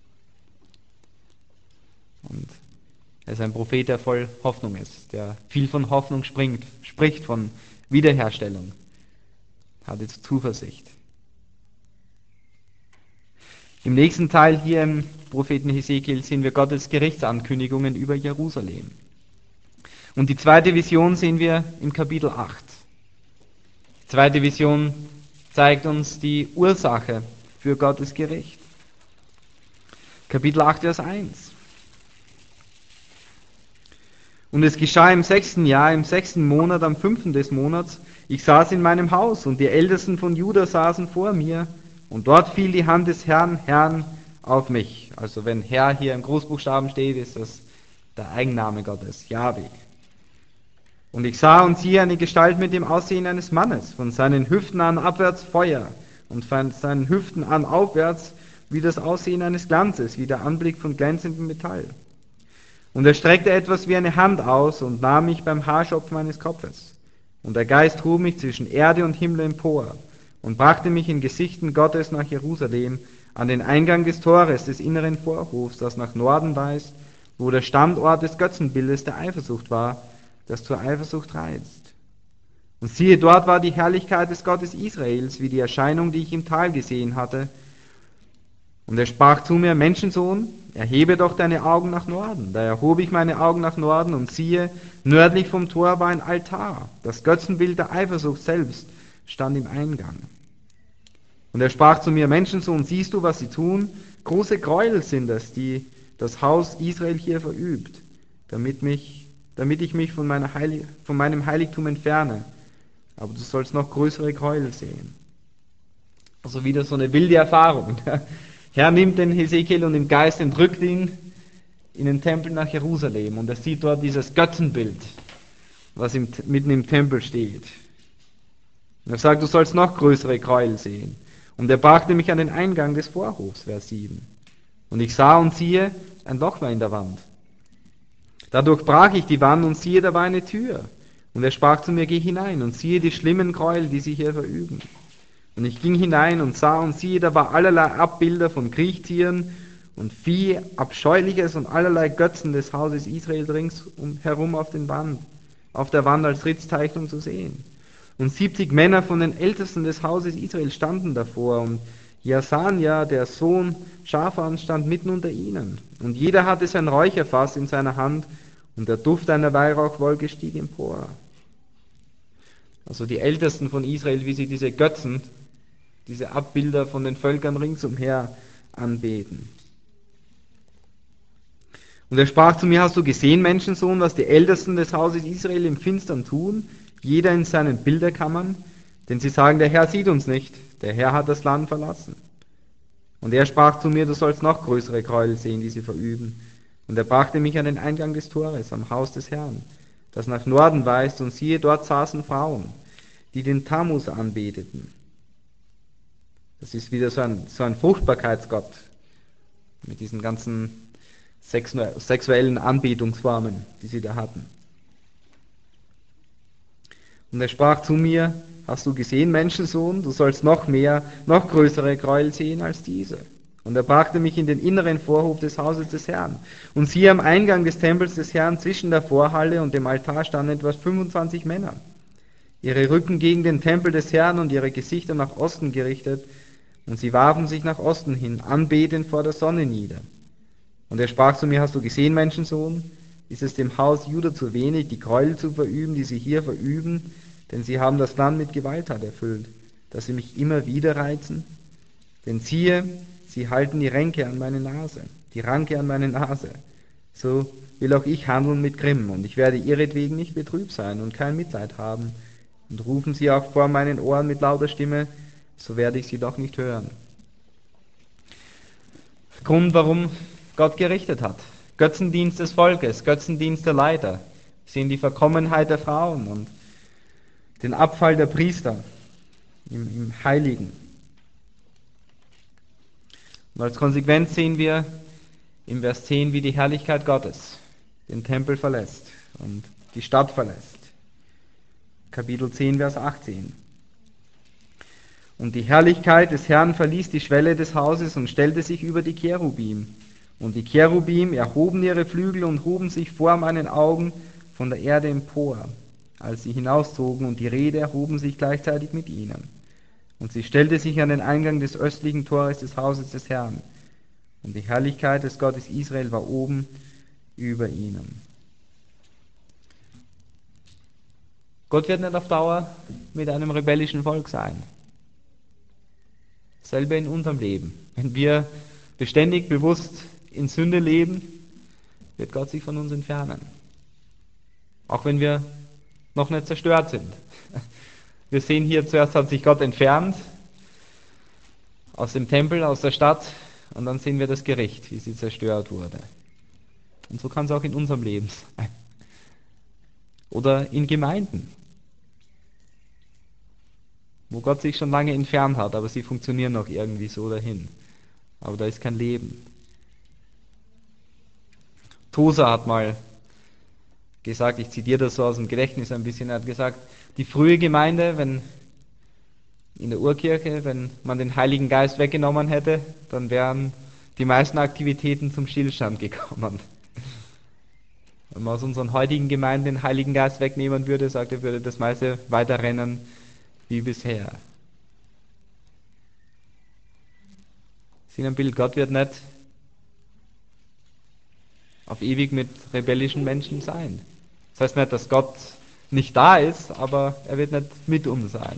Und er ist ein Prophet, der voll Hoffnung ist, der viel von Hoffnung spricht von Wiederherstellung, hat jetzt Zuversicht. Im nächsten Teil hier im Propheten Hesekiel sehen wir Gottes Gerichtsankündigungen über Jerusalem. Und die zweite Vision sehen wir im Kapitel 8. Die zweite Vision zeigt uns die Ursache für Gottes Gericht. Kapitel 8, Vers 1. Und es geschah im 6. Jahr, im 6. Monat, am 5. des Monats, ich saß in meinem Haus und die Ältesten von Juda saßen vor mir und dort fiel die Hand des Herrn auf mich. Also wenn Herr hier im Großbuchstaben steht, ist das der Eigenname Gottes, Jahwe. Und ich sah und siehe eine Gestalt mit dem Aussehen eines Mannes, von seinen Hüften an abwärts Feuer und von seinen Hüften an aufwärts wie das Aussehen eines Glanzes, wie der Anblick von glänzendem Metall. Und er streckte etwas wie eine Hand aus und nahm mich beim Haarschopf meines Kopfes. Und der Geist trug mich zwischen Erde und Himmel empor und brachte mich in Gesichten Gottes nach Jerusalem, an den Eingang des Tores des inneren Vorhofs, das nach Norden weist, wo der Standort des Götzenbildes der Eifersucht war, das zur Eifersucht reizt. Und siehe, dort war die Herrlichkeit des Gottes Israels, wie die Erscheinung, die ich im Tal gesehen hatte. Und er sprach zu mir, Menschensohn, erhebe doch deine Augen nach Norden. Da erhob ich meine Augen nach Norden und siehe, nördlich vom Tor war ein Altar. Das Götzenbild der Eifersucht selbst stand im Eingang. Und er sprach zu mir, Menschensohn, siehst du, was sie tun? Große Gräuel sind es, die das Haus Israel hier verübt, damit ich mich von meinem Heiligtum entferne. Aber du sollst noch größere Gräuel sehen. Also wieder so eine wilde Erfahrung. Der Herr nimmt den Hesekiel und im Geist entrückt ihn in den Tempel nach Jerusalem. Und er sieht dort dieses Götzenbild, was mitten im Tempel steht. Und er sagt, du sollst noch größere Gräuel sehen. Und er brachte mich an den Eingang des Vorhofs, Vers 7. Und ich sah und siehe, ein Loch war in der Wand. Dadurch brach ich die Wand und siehe, da war eine Tür. Und er sprach zu mir, geh hinein und siehe die schlimmen Gräuel, die sie hier verüben. Und ich ging hinein und sah und siehe, da war allerlei Abbilder von Kriechtieren und Vieh, Abscheuliches und allerlei Götzen des Hauses Israel ringsherum auf der Wand als Ritzzeichnung zu sehen. Und 70 Männer von den Ältesten des Hauses Israel standen davor und Jasania, der Sohn Schafan, stand mitten unter ihnen. Und jeder hatte sein Räucherfass in seiner Hand, und der Duft einer Weihrauchwolke stieg empor. Also die Ältesten von Israel, wie sie diese Götzen, diese Abbilder von den Völkern ringsumher anbeten. Und er sprach zu mir: Hast du gesehen, Menschensohn, was die Ältesten des Hauses Israel im Finstern tun, jeder in seinen Bilderkammern? Denn sie sagen, der Herr sieht uns nicht, der Herr hat das Land verlassen. Und er sprach zu mir: Du sollst noch größere Gräuel sehen, die sie verüben. Und er brachte mich an den Eingang des Tores, am Haus des Herrn, das nach Norden weist, und siehe, dort saßen Frauen, die den Tammuz anbeteten. Das ist wieder so ein Fruchtbarkeitsgott mit diesen ganzen sexuellen Anbetungsformen, die sie da hatten. Und er sprach zu mir: Hast du gesehen, Menschensohn, du sollst noch größere Gräuel sehen als diese. Und er brachte mich in den inneren Vorhof des Hauses des Herrn. Und siehe, am Eingang des Tempels des Herrn zwischen der Vorhalle und dem Altar standen etwa 25 Männer, ihre Rücken gegen den Tempel des Herrn und ihre Gesichter nach Osten gerichtet, und sie warfen sich nach Osten hin, anbetend vor der Sonne nieder. Und er sprach zu mir: Hast du gesehen, Menschensohn, ist es dem Haus Juda zu wenig, die Gräuel zu verüben, die sie hier verüben, denn sie haben das Land mit Gewalttat erfüllt, dass sie mich immer wieder reizen? Denn siehe, sie halten die Ranke an meine Nase. So will auch ich handeln mit Grimm, und ich werde ihretwegen nicht betrübt sein und kein Mitleid haben. Und rufen sie auch vor meinen Ohren mit lauter Stimme, so werde ich sie doch nicht hören. Grund, warum Gott gerichtet hat: Götzendienst des Volkes, Götzendienst der Leiter, sehen die Verkommenheit der Frauen und den Abfall der Priester im Heiligen. Und als Konsequenz sehen wir im Vers 10, wie die Herrlichkeit Gottes den Tempel verlässt und die Stadt verlässt. Kapitel 10, Vers 18. Und die Herrlichkeit des Herrn verließ die Schwelle des Hauses und stellte sich über die Cherubim. Und die Cherubim erhoben ihre Flügel und hoben sich vor meinen Augen von der Erde empor, als sie hinauszogen, und die Rede erhoben sich gleichzeitig mit ihnen. Und sie stellte sich an den Eingang des östlichen Tores des Hauses des Herrn. Und die Herrlichkeit des Gottes Israel war oben über ihnen. Gott wird nicht auf Dauer mit einem rebellischen Volk sein. Selber in unserem Leben. Wenn wir beständig bewusst in Sünde leben, wird Gott sich von uns entfernen. Auch wenn wir noch nicht zerstört sind. Wir sehen hier, zuerst hat sich Gott entfernt aus dem Tempel, aus der Stadt, und dann sehen wir das Gericht, wie sie zerstört wurde. Und so kann es auch in unserem Leben sein. Oder in Gemeinden, wo Gott sich schon lange entfernt hat, aber sie funktionieren noch irgendwie so dahin. Aber da ist kein Leben. Tosa hat mal gesagt, ich zitiere das so aus dem Gedächtnis ein bisschen, er hat gesagt, die frühe Gemeinde, wenn in der Urkirche, wenn man den Heiligen Geist weggenommen hätte, dann wären die meisten Aktivitäten zum Stillstand gekommen. Wenn man aus unseren heutigen Gemeinden den Heiligen Geist wegnehmen würde, sagt er, würde das meiste weiterrennen wie bisher. Sie sind ein Bild, Gott wird nicht auf ewig mit rebellischen Menschen sein. Das heißt nicht, dass Gott nicht da ist, aber er wird nicht mit uns sein.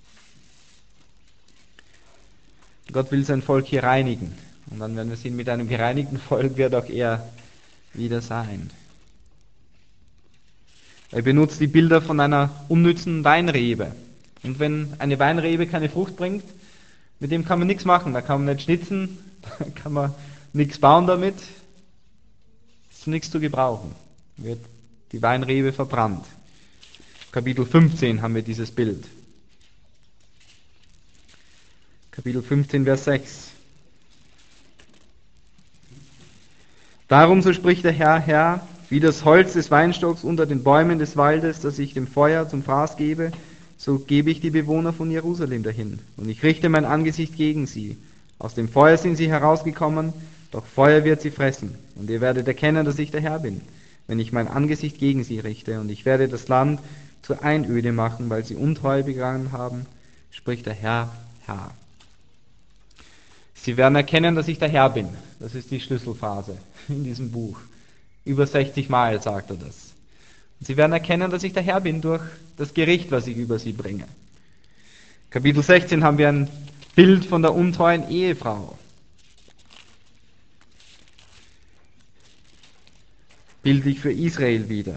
Gott will sein Volk hier reinigen. Und dann, wenn wir sehen, mit einem gereinigten Volk wird auch er wieder sein. Er benutzt die Bilder von einer unnützen Weinrebe. Und wenn eine Weinrebe keine Frucht bringt, mit dem kann man nichts machen. Da kann man nicht schnitzen, da kann man nichts bauen damit. Ist zu nichts zu gebrauchen. Wird die Weinrebe verbrannt. Kapitel 15 haben wir dieses Bild. Kapitel 15, Vers 6. Darum, so spricht der Herr, wie das Holz des Weinstocks unter den Bäumen des Waldes, das ich dem Feuer zum Fraß gebe, so gebe ich die Bewohner von Jerusalem dahin. Und ich richte mein Angesicht gegen sie. Aus dem Feuer sind sie herausgekommen, doch Feuer wird sie fressen. Und ihr werdet erkennen, dass ich der Herr bin, wenn ich mein Angesicht gegen sie richte. Und ich werde das Land zur Einöde machen, weil sie Untreue begangen haben, spricht der Herr. Sie werden erkennen, dass ich der Herr bin. Das ist die Schlüsselphase in diesem Buch. Über 60 Mal sagt er das. Und sie werden erkennen, dass ich der Herr bin durch das Gericht, was ich über sie bringe. Kapitel 16 haben wir ein Bild von der untreuen Ehefrau. Bildlich für Israel wieder.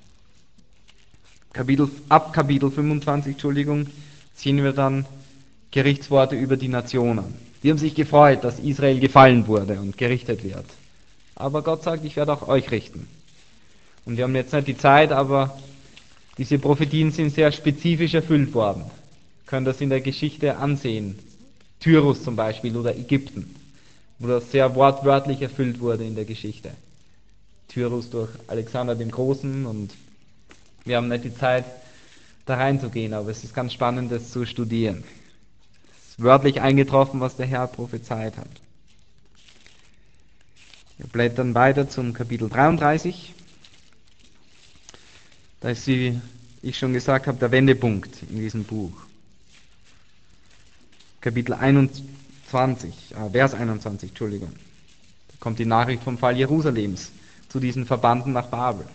Ab Kapitel 25, sehen wir dann Gerichtsworte über die Nationen. Die haben sich gefreut, dass Israel gefallen wurde und gerichtet wird. Aber Gott sagt, ich werde auch euch richten. Und wir haben jetzt nicht die Zeit, aber diese Prophetien sind sehr spezifisch erfüllt worden. Wir können das in der Geschichte ansehen. Tyrus zum Beispiel oder Ägypten, wo das sehr wortwörtlich erfüllt wurde in der Geschichte. Tyrus durch Alexander den Großen, und wir haben nicht die Zeit, da reinzugehen, aber es ist ganz spannend, das zu studieren. Es ist wörtlich eingetroffen, was der Herr prophezeit hat. Wir blättern weiter zum Kapitel 33. Da ist, wie ich schon gesagt habe, der Wendepunkt in diesem Buch. Kapitel 21, Vers 21, Da kommt die Nachricht vom Fall Jerusalems zu diesen Verbannten nach Babel.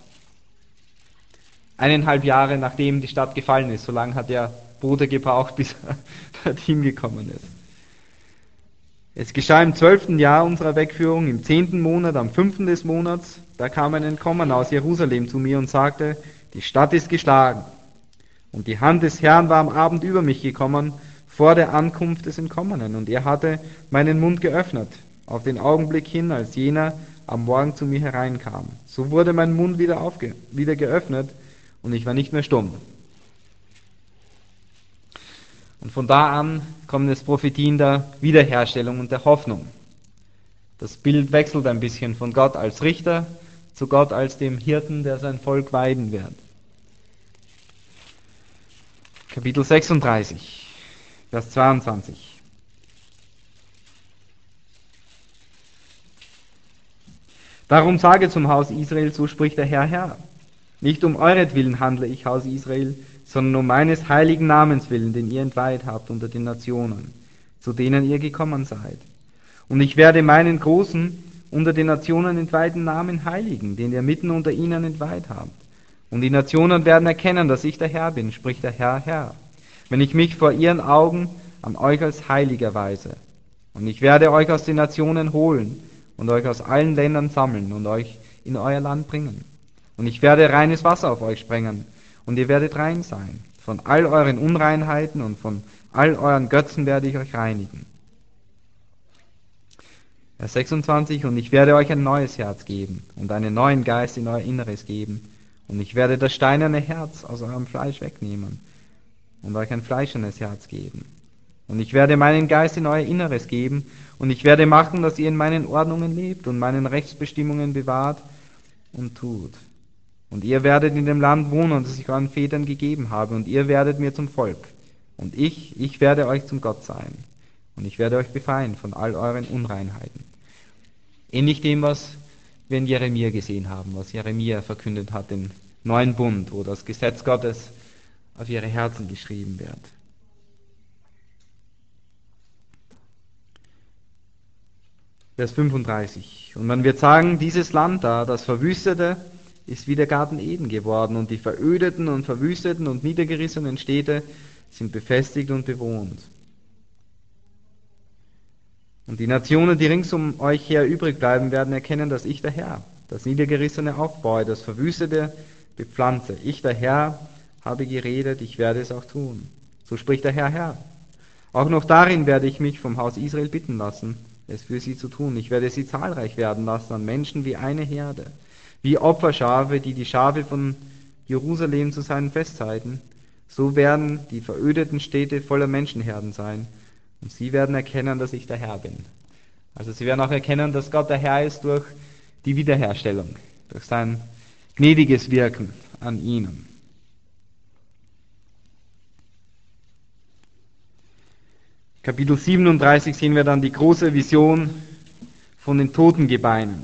1,5 Jahre nachdem die Stadt gefallen ist, so lange hat der Bote gebraucht, bis er dorthin gekommen ist. Es geschah im 12. Jahr unserer Wegführung, im 10. Monat, am 5. des Monats, da kam ein Entkommener aus Jerusalem zu mir und sagte, die Stadt ist geschlagen. Und die Hand des Herrn war am Abend über mich gekommen, vor der Ankunft des Entkommenen. Und er hatte meinen Mund geöffnet, auf den Augenblick hin, als jener am Morgen zu mir hereinkam. So wurde mein Mund wieder geöffnet, und ich war nicht mehr stumm. Und von da an kommen es Prophetien der Wiederherstellung und der Hoffnung. Das Bild wechselt ein bisschen von Gott als Richter zu Gott als dem Hirten, der sein Volk weiden wird. Kapitel 36, Vers 22. Darum sage zum Haus Israel, so spricht der Herr. Nicht um euretwillen handle ich, Haus Israel, sondern um meines heiligen Namens willen, den ihr entweiht habt unter den Nationen, zu denen ihr gekommen seid. Und ich werde meinen großen, unter den Nationen entweihten Namen heiligen, den ihr mitten unter ihnen entweiht habt. Und die Nationen werden erkennen, dass ich der Herr bin, spricht der Herr, wenn ich mich vor ihren Augen an euch als heilig erweise. Und ich werde euch aus den Nationen holen und euch aus allen Ländern sammeln und euch in euer Land bringen. Und ich werde reines Wasser auf euch sprengen, und ihr werdet rein sein. Von all euren Unreinheiten und von all euren Götzen werde ich euch reinigen. Vers 26, und ich werde euch ein neues Herz geben und einen neuen Geist in euer Inneres geben. Und ich werde das steinerne Herz aus eurem Fleisch wegnehmen und euch ein fleischernes Herz geben. Und ich werde meinen Geist in euer Inneres geben, und ich werde machen, dass ihr in meinen Ordnungen lebt und meinen Rechtsbestimmungen bewahrt und tut. Und ihr werdet in dem Land wohnen, das ich euren Vätern gegeben habe, und ihr werdet mir zum Volk. Und ich werde euch zum Gott sein. Und ich werde euch befreien von all euren Unreinheiten. Ähnlich dem, was wir in Jeremia gesehen haben, was Jeremia verkündet hat, den neuen Bund, wo das Gesetz Gottes auf ihre Herzen geschrieben wird. Vers 35. Und man wird sagen, dieses Land da, das Verwüstete, ist wie der Garten Eden geworden, und die verödeten und verwüsteten und niedergerissenen Städte sind befestigt und bewohnt. Und die Nationen, die rings um euch her übrig bleiben, werden erkennen, dass ich der Herr das Niedergerissene aufbaue, das Verwüstete bepflanze. Ich, der Herr, habe geredet, ich werde es auch tun. So spricht der Herr. Auch noch darin werde ich mich vom Haus Israel bitten lassen, es für sie zu tun. Ich werde sie zahlreich werden lassen an Menschen wie eine Herde, wie Opferschafe, die Schafe von Jerusalem zu seinen Festzeiten. So werden die verödeten Städte voller Menschenherden sein, und sie werden erkennen, dass ich der Herr bin. Also sie werden auch erkennen, dass Gott der Herr ist durch die Wiederherstellung, durch sein gnädiges Wirken an ihnen. Kapitel 37 sehen wir dann die große Vision von den Totengebeinen.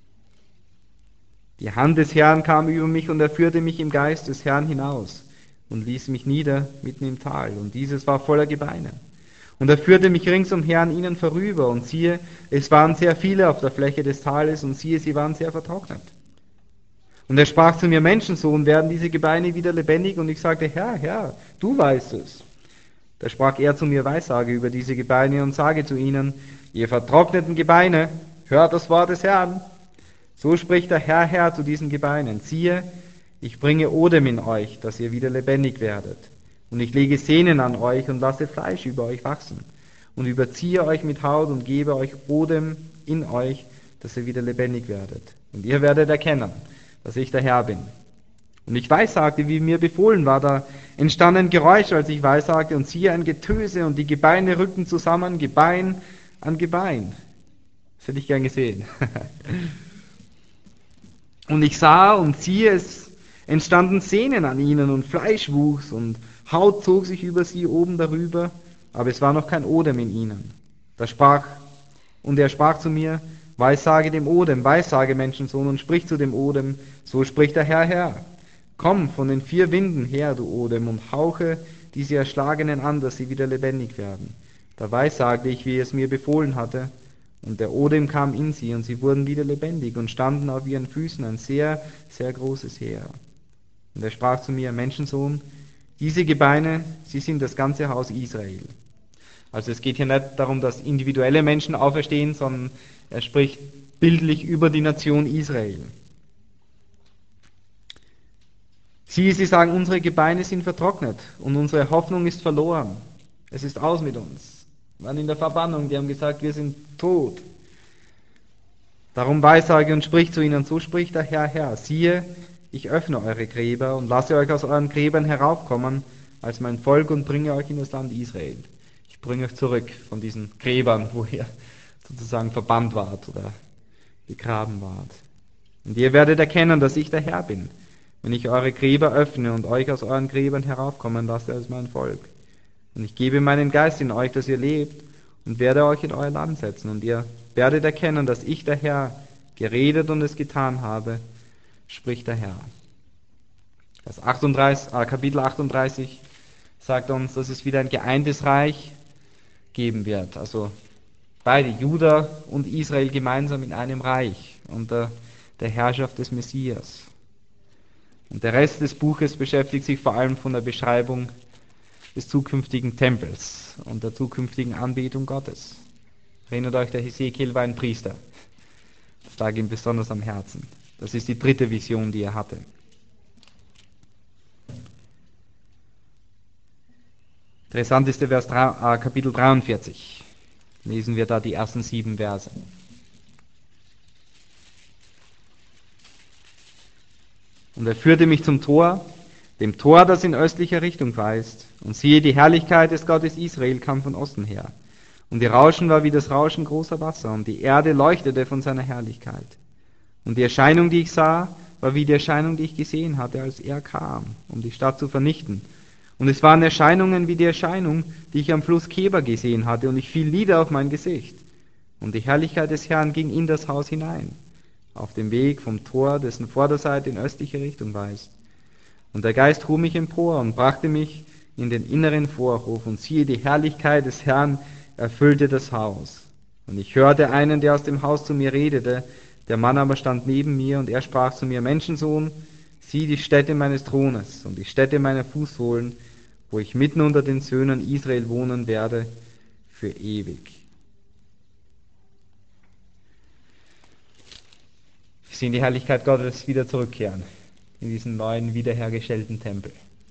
Die Hand des Herrn kam über mich, und er führte mich im Geist des Herrn hinaus und ließ mich nieder mitten im Tal. Und dieses war voller Gebeine. Und er führte mich ringsumher an ihnen vorüber, und siehe, es waren sehr viele auf der Fläche des Tales, und siehe, sie waren sehr vertrocknet. Und er sprach zu mir: Menschensohn, werden diese Gebeine wieder lebendig? Und ich sagte: Herr, Herr, du weißt es. Da sprach er zu mir: Weissage über diese Gebeine und sage zu ihnen: Ihr vertrockneten Gebeine, hört das Wort des Herrn. So spricht der Herr, Herr zu diesen Gebeinen: Siehe, ich bringe Odem in euch, dass ihr wieder lebendig werdet. Und ich lege Sehnen an euch und lasse Fleisch über euch wachsen. Und überziehe euch mit Haut und gebe euch Odem in euch, dass ihr wieder lebendig werdet. Und ihr werdet erkennen, dass ich der Herr bin. Und ich weissagte, wie mir befohlen war. Da entstand ein Geräusch, als ich weissagte, und siehe, ein Getöse, und die Gebeine rückten zusammen, Gebein an Gebein. Das hätte ich gern gesehen. Und ich sah und siehe, es entstanden Sehnen an ihnen, und Fleisch wuchs, und Haut zog sich über sie oben darüber, aber es war noch kein Odem in ihnen. Er sprach zu mir: Weissage dem Odem, weissage, Menschensohn, und sprich zu dem Odem: So spricht der Herr, Herr. Komm von den 4 Winden her, du Odem, und hauche diese Erschlagenen an, dass sie wieder lebendig werden. Da weissagte ich, wie es mir befohlen hatte, und der Odem kam in sie, und sie wurden wieder lebendig und standen auf ihren Füßen, ein sehr, sehr großes Heer. Und er sprach zu mir: Menschensohn, diese Gebeine, sie sind das ganze Haus Israel. Also es geht hier nicht darum, dass individuelle Menschen auferstehen, sondern er spricht bildlich über die Nation Israel. Sie sagen, unsere Gebeine sind vertrocknet und unsere Hoffnung ist verloren. Es ist aus mit uns. Wir waren in der Verbannung, die haben gesagt, wir sind tot. Darum weissage und sprich zu ihnen: So spricht der Herr, Herr. Siehe, ich öffne eure Gräber und lasse euch aus euren Gräbern heraufkommen als mein Volk und bringe euch in das Land Israel. Ich bringe euch zurück von diesen Gräbern, wo ihr sozusagen verbannt wart oder begraben wart. Und ihr werdet erkennen, dass ich der Herr bin, wenn ich eure Gräber öffne und euch aus euren Gräbern heraufkommen lasse als mein Volk. Und ich gebe meinen Geist in euch, dass ihr lebt, und werde euch in euer Land setzen. Und ihr werdet erkennen, dass ich der Herr geredet und es getan habe, spricht der Herr. Kapitel 38 sagt uns, dass es wieder ein geeintes Reich geben wird. Also beide, Juda und Israel, gemeinsam in einem Reich unter der Herrschaft des Messias. Und der Rest des Buches beschäftigt sich vor allem von der Beschreibung des zukünftigen Tempels und der zukünftigen Anbetung Gottes. Erinnert euch, der Hesekiel war ein Priester. Das lag ihm besonders am Herzen. Das ist die 3. Vision, die er hatte. Interessant ist der Kapitel 43. Lesen wir da die ersten 7 Verse. Und er führte mich zum Tor, dem Tor, das in östlicher Richtung weist. Und siehe, die Herrlichkeit des Gottes Israel kam von Osten her. Und ihr Rauschen war wie das Rauschen großer Wasser, und die Erde leuchtete von seiner Herrlichkeit. Und die Erscheinung, die ich sah, war wie die Erscheinung, die ich gesehen hatte, als er kam, um die Stadt zu vernichten. Und es waren Erscheinungen wie die Erscheinung, die ich am Fluss Kebar gesehen hatte, und ich fiel nieder auf mein Gesicht. Und die Herrlichkeit des Herrn ging in das Haus hinein, auf dem Weg vom Tor, dessen Vorderseite in östliche Richtung weist. Und der Geist hob mich empor und brachte mich in den inneren Vorhof, und siehe, die Herrlichkeit des Herrn erfüllte das Haus. Und ich hörte einen, der aus dem Haus zu mir redete, der Mann aber stand neben mir, und er sprach zu mir: Menschensohn, sieh die Stätte meines Thrones und die Stätte meiner Fußsohlen, wo ich mitten unter den Söhnen Israel wohnen werde, für ewig. Wir sehen die Herrlichkeit Gottes wieder zurückkehren in diesen neuen, wiederhergestellten Tempel.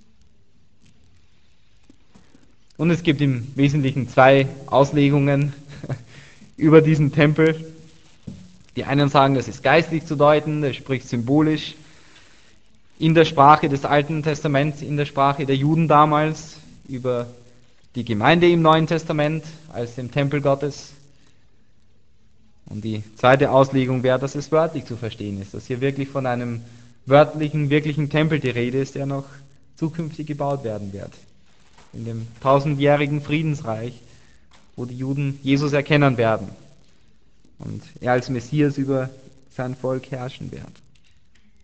Und es gibt im Wesentlichen 2 Auslegungen über diesen Tempel. Die einen sagen, das ist geistlich zu deuten, das spricht symbolisch in der Sprache des Alten Testaments, in der Sprache der Juden damals, über die Gemeinde im Neuen Testament als dem Tempel Gottes. Und die zweite Auslegung wäre, dass es wörtlich zu verstehen ist, dass hier wirklich von einem wirklichen Tempel die Rede ist, der noch zukünftig gebaut werden wird. In dem 1000-jährigen Friedensreich, wo die Juden Jesus erkennen werden und er als Messias über sein Volk herrschen wird.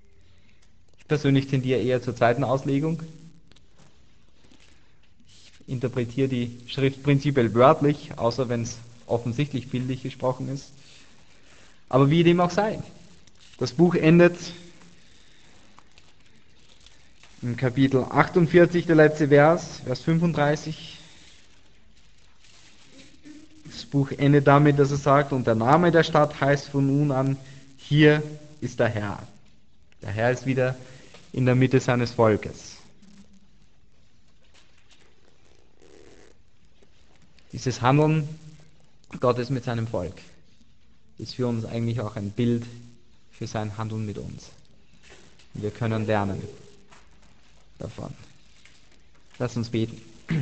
Ich persönlich tendiere eher zur zweiten Auslegung. Ich interpretiere die Schrift prinzipiell wörtlich, außer wenn es offensichtlich bildlich gesprochen ist. Aber wie dem auch sei. Das Buch endet im Kapitel 48, der letzte Vers, Vers 35. Das Buch endet damit, dass er sagt, und der Name der Stadt heißt von nun an, hier ist der Herr. Der Herr ist wieder in der Mitte seines Volkes. Dieses Handeln Gottes mit seinem Volk ist für uns eigentlich auch ein Bild für sein Handeln mit uns. Und wir können lernen davon. Lass uns beten.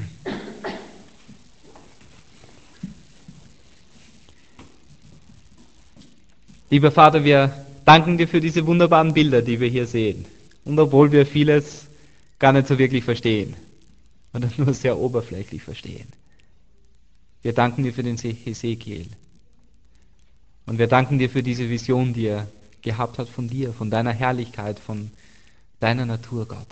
Lieber Vater, wir danken dir für diese wunderbaren Bilder, die wir hier sehen. Und obwohl wir vieles gar nicht so wirklich verstehen oder nur sehr oberflächlich verstehen. Wir danken dir für den Hesekiel. Und wir danken dir für diese Vision, die er gehabt hat von dir, von deiner Herrlichkeit, von deiner Natur, Gott.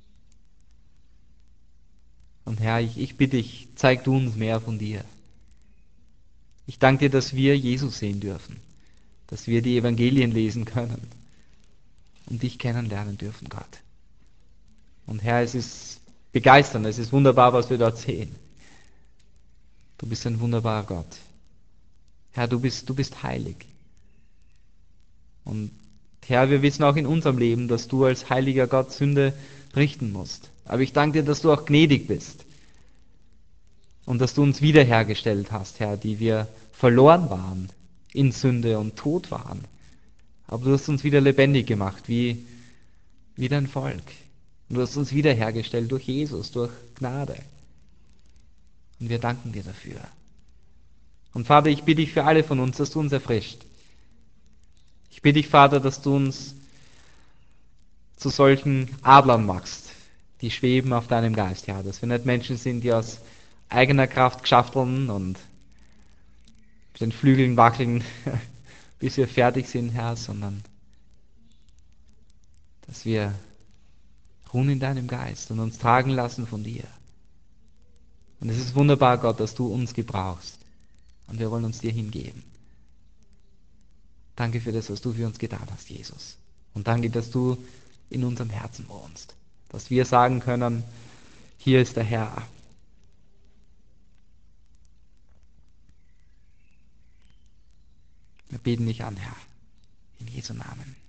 Und Herr, ich bitte dich, zeig du uns mehr von dir. Ich danke dir, dass wir Jesus sehen dürfen, dass wir die Evangelien lesen können und dich kennenlernen dürfen, Gott. Und Herr, es ist begeisternd, es ist wunderbar, was wir dort sehen. Du bist ein wunderbarer Gott. Herr, du bist heilig. Und Herr, wir wissen auch in unserem Leben, dass du als heiliger Gott Sünde richten musst. Aber ich danke dir, dass du auch gnädig bist. Und dass du uns wiederhergestellt hast, Herr, die wir verloren waren, in Sünde und tot waren. Aber du hast uns wieder lebendig gemacht, wie dein Volk. Und du hast uns wiederhergestellt durch Jesus, durch Gnade. Und wir danken dir dafür. Und Vater, ich bitte dich für alle von uns, dass du uns erfrischt. Ich bitte dich, Vater, dass du uns zu solchen Adlern machst, die schweben auf deinem Geist, Herr. Dass wir nicht Menschen sind, die aus eigener Kraft geschafteln und mit den Flügeln wackeln, bis wir fertig sind, Herr, sondern dass wir ruhen in deinem Geist und uns tragen lassen von dir. Und es ist wunderbar, Gott, dass du uns gebrauchst. Und wir wollen uns dir hingeben. Danke für das, was du für uns getan hast, Jesus. Und danke, dass du in unserem Herzen wohnst. Dass wir sagen können, hier ist der Herr. Wir beten dich an, Herr. In Jesu Namen.